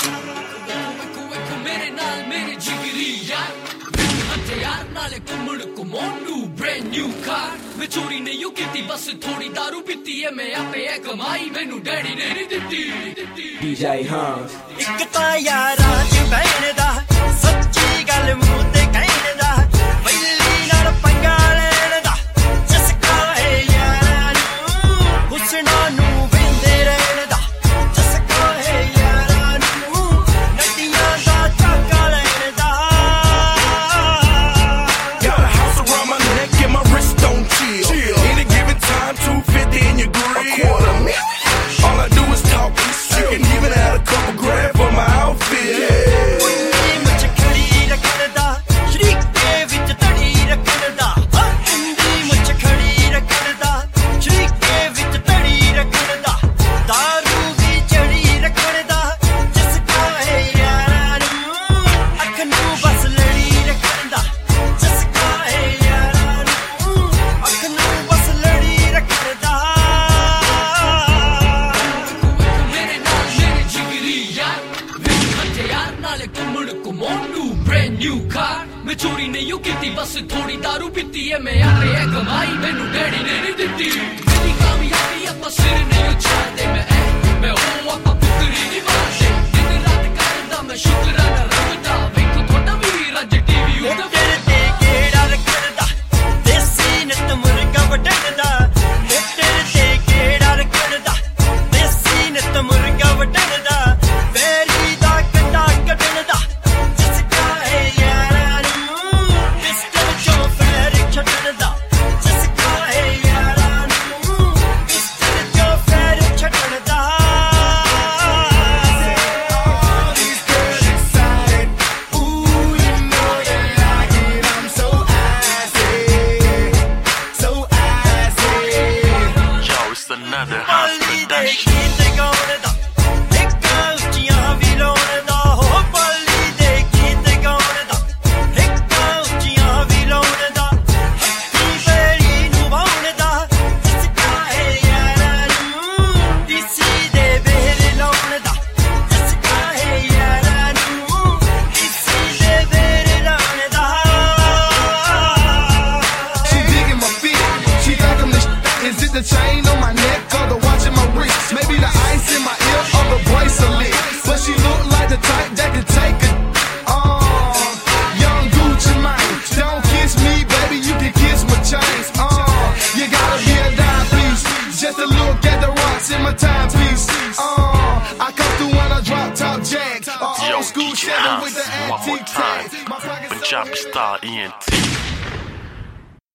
ਮੇਰੇ ਨਾਲ ਮੇਰੇ ਜਿਗਰੀ ਯਾਰ ਹਥਿਆਰ ਨਾਲੇ ਘੁੰਮਣ ਘੁਮਾਉਣ ਨੂੰ brand new car ਮੈਂ ਚੋਰੀ ਨਹੀਂ ਕੀਤੀ ਬਸ ਥੋੜੀ ਦਾਰੂ ਪੀਤੀ ਐ ਮੈਂ ਆਪੇ ਐ ਕਮਾਈ ਮੈਨੂੰ ਡੈਡੀ ਨੇ ਨਹੀਂ ਦਿੱਤੀ DJ Hans ਇੱਕ ਤਾਂ ਯਾਰਾਂ ਚ ਬਹਿਣ ਦਾ ਸੱਚੀ ਗੱਲ ਮੂੰਹ ਤੇ ਕਹਿਣ ਦਾ ਪਹਿਲੀ ਨਾਲ ਪੰਗਾ ਲੈਣ ਦਾ ਚਸਕਾ ਹੈ ਯਾਰਾਂ ਨੂੰ ਹੁਸਨਾਂ ਨੂੰ ਵਿੰਦੇ ਰਹਿਣ ਦਾ ਚਸਕਾ ਹੈ ਯਾਰਾਂ ਨੂੰ ਨੱਟੀਆਂ ਦਾ ਝਾਕਾ ਲੈਣ ਦਾ Got a house around my neck and my wrist don't chill. Any given time, 250 in your grill. All I do is talk. You can even add a couple grand for my outfit. brand new car ਮੈਂ ਚੋਰੀ ਨਹੀਂ ਕੀਤੀ ਬਸ ਥੋੜੀ ਦਾਰੂ ਪੀਤੀ ਐ ਮੈਂ ਆਪੇ ਐ ਕਮਾਈ ਮੈਨੂੰ ਡੈਡੀ ਨੇ ਨਹੀਂ ਦਿੱਤੀ ਮੇਰੀ ਕਾਮਯਾਬੀ ਆਪਾਂ ਸਿਰ ਨਹੀਂ ਛੱਡਦੇ ਮੈਂ ਉਹ ਆਪਾਂ ਪੁੱਤਰੀ ਨਹੀਂ ਮਾਰਦੇ ਦਿਨ ਰਾਤ ਕਰਦਾ ਮੈਂ ਸ਼ੁਕਰਾਨਾ ਰੱਖਦਾ ਵੇਖੋ ਤੁਹਾਡਾ ਵੀਰ ਅੱਜ ਟੀਵੀ ਉੱਤੇ ਤੇਰੇ ਤੇ ਕਿਹੜਾ ਰੱਖਦਾ ਦੇਸੀ ਨਤ ਮੁਰਗਾ ਵਟਣਦਾ ਤੇਰੇ ਤੇ ਕਿਹੜਾ ਰੱਖਦਾ ਦੇਸੀ ਨਤ ਮੁਰਗਾ ਵਟਣਦਾ ਬੇਰੀ ਦਾ ਕੰਡਾ ਕੱਢਣਦਾ Another house production. The chain on my neck or the watch in my wrist, maybe the ice in my ear or the bracelet, but she look like the type that could take it. Young Gucci Mane, don't kiss me baby, you can kiss my chains. You gotta be a dime piece just to look at the rocks in my timepiece. I come through when I drop top jacks, old school 7 with the antique tags. Punjabi style ENT.